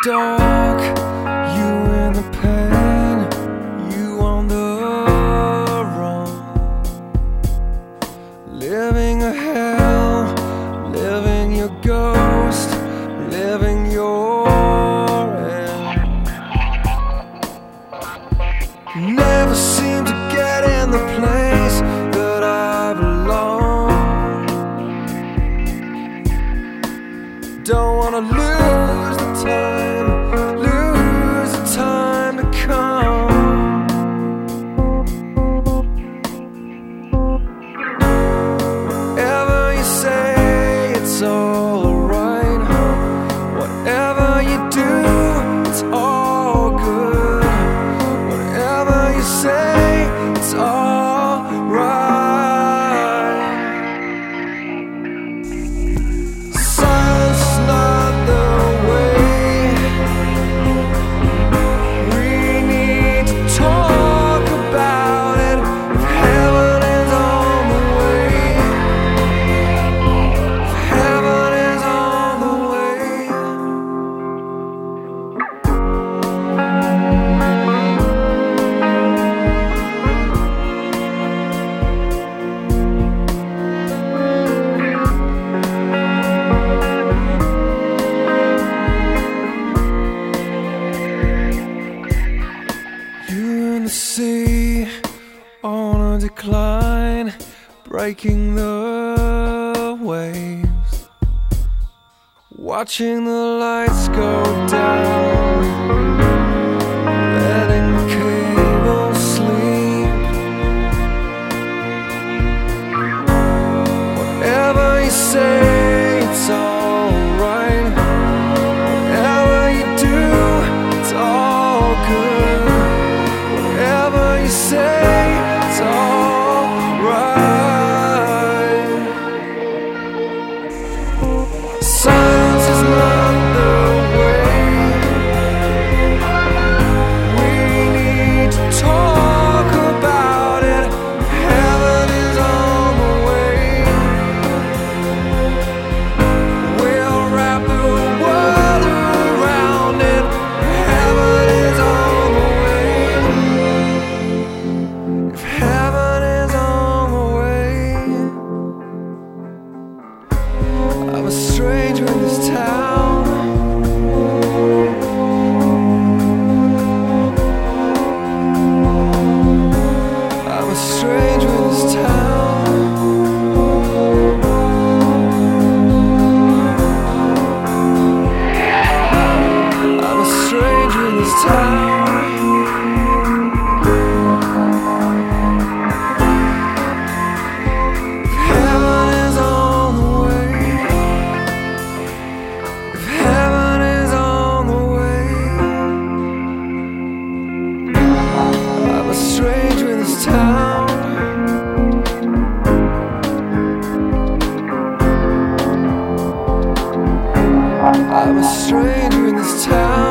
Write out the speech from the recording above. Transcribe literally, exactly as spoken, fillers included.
dark, you in the pain, you on the run, living a hell, living your ghost, living your end. Never seem to get in the place that I belong. Don't wanna lose the time, lose the time to come. Whatever you say, it's alright. Whatever you do, it's all good. Whatever you say, it's alright. The sea on a decline, breaking the waves, watching the lights go down, letting the cable sleep. Whatever you say, it's alright. Whatever you do, it's all good. Whatever you say, it's alright. Silence is not the way. We need to talk about it. Heaven is on the way. We'll wrap the world around it. Heaven is on the way. Heaven is on the way. I'm a stranger in this town. I'm a stranger in this town. I'm a stranger in this town. Stranger in this town. I'm a stranger in this town.